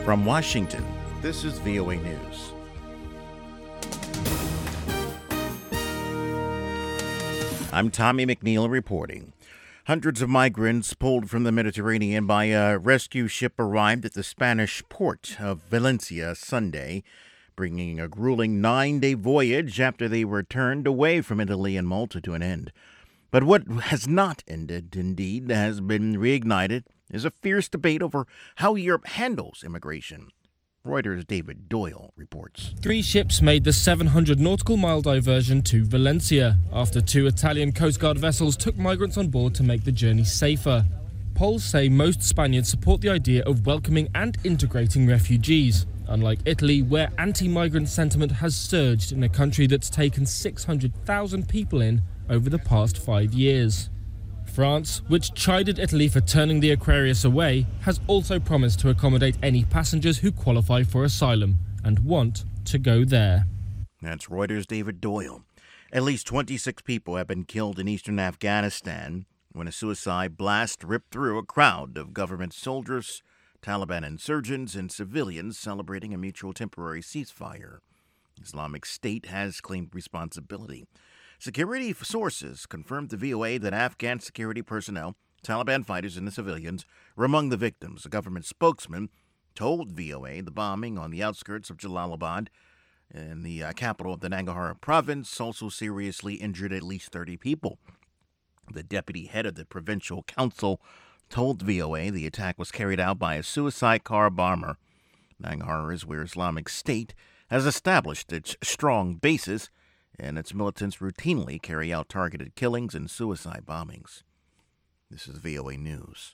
From Washington, this is VOA News. I'm Tommy McNeil reporting. Hundreds of migrants pulled from the Mediterranean by a rescue ship arrived at the Spanish port of Valencia Sunday, bringing a grueling 9-day voyage after they were turned away from Italy and Malta to an end. But what has not ended, indeed, has been reignited, is a fierce debate over how Europe handles immigration. Reuters' David Doyle reports. 3 ships made the 700 nautical mile diversion to Valencia after 2 Italian Coast Guard vessels took migrants on board to make the journey safer. Polls say most Spaniards support the idea of welcoming and integrating refugees, unlike Italy, where anti-migrant sentiment has surged in a country that's taken 600,000 people in over the past 5 years. France, which chided Italy for turning the Aquarius away, has also promised to accommodate any passengers who qualify for asylum and want to go there. That's Reuters' David Doyle. At least 26 people have been killed in eastern Afghanistan when a suicide blast ripped through a crowd of government soldiers, Taliban insurgents, and civilians celebrating a mutual temporary ceasefire. Islamic State has claimed responsibility. Security sources confirmed to VOA that Afghan security personnel, Taliban fighters, and the civilians were among the victims. A government spokesman told VOA the bombing on the outskirts of Jalalabad, in the capital of the Nangarhar province, also seriously injured at least 30 people. The deputy head of the provincial council told VOA the attack was carried out by a suicide car bomber. Nangarhar is where Islamic State has established its strong bases, and its militants routinely carry out targeted killings and suicide bombings. This is VOA News.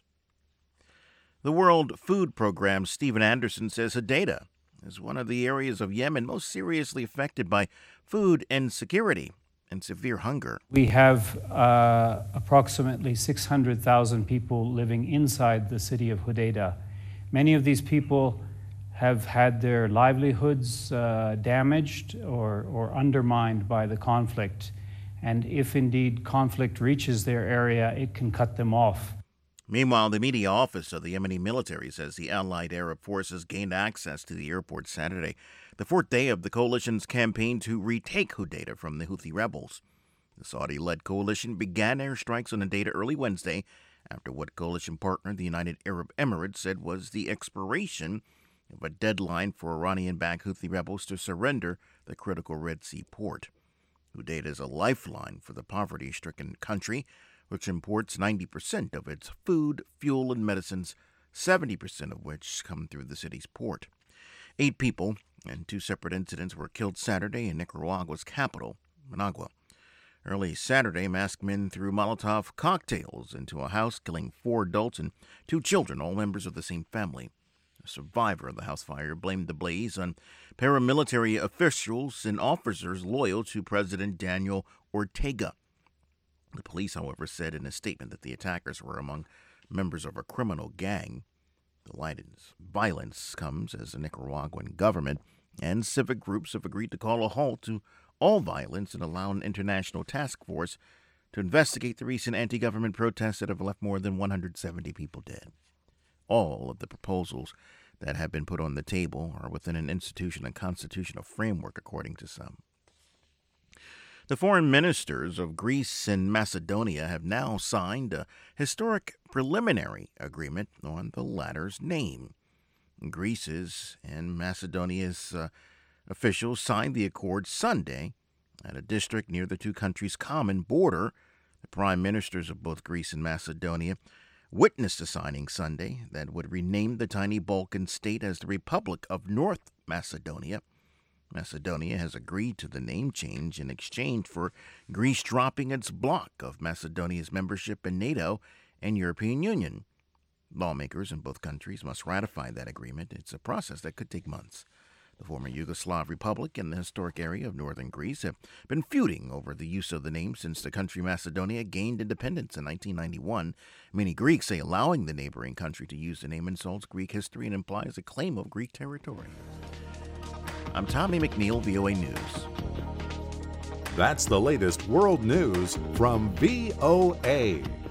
The World Food Programme's Stephen Anderson says Hodeidah is one of the areas of Yemen most seriously affected by food insecurity and severe hunger. We have approximately 600,000 people living inside the city of Hodeidah. Many of these people have had their livelihoods damaged or undermined by the conflict. And if indeed conflict reaches their area, it can cut them off. Meanwhile, the media office of the Yemeni military says the allied Arab forces gained access to the airport Saturday, the 4th day of the coalition's campaign to retake Hodeidah from the Houthi rebels. The Saudi-led coalition began airstrikes on Hodeidah early Wednesday after what coalition partner, the United Arab Emirates, said was the expiration of a deadline for Iranian-backed Houthi rebels to surrender the critical Red Sea port. Hodeidah is a lifeline for the poverty-stricken country, which imports 90% of its food, fuel, and medicines, 70% of which come through the city's port. 8 people and 2 separate incidents were killed Saturday in Nicaragua's capital, Managua. Early Saturday, masked men threw Molotov cocktails into a house, killing 4 adults and 2 children, all members of the same family. A survivor of the house fire blamed the blaze on paramilitary officials and officers loyal to President Daniel Ortega. The police, however, said in a statement that the attackers were among members of a criminal gang. The latest violence comes as the Nicaraguan government and civic groups have agreed to call a halt to all violence and allow an international task force to investigate the recent anti-government protests that have left more than 170 people dead. All of the proposals that have been put on the table are within an institutional and constitutional framework, according to some. The foreign ministers of Greece and Macedonia have now signed a historic preliminary agreement on the latter's name. Greece's and Macedonia's officials signed the accord Sunday at a district near the 2 countries' common border. The prime ministers of both Greece and Macedonia witnessed the signing Sunday that would rename the tiny Balkan state as the Republic of North Macedonia. Macedonia has agreed to the name change in exchange for Greece dropping its block of Macedonia's membership in NATO and European Union. Lawmakers in both countries must ratify that agreement. It's a process that could take months. The former Yugoslav Republic and the historic area of northern Greece have been feuding over the use of the name since the country Macedonia gained independence in 1991. Many Greeks say allowing the neighboring country to use the name insults Greek history and implies a claim of Greek territory. I'm Tommy McNeil, VOA News. That's the latest world news from VOA.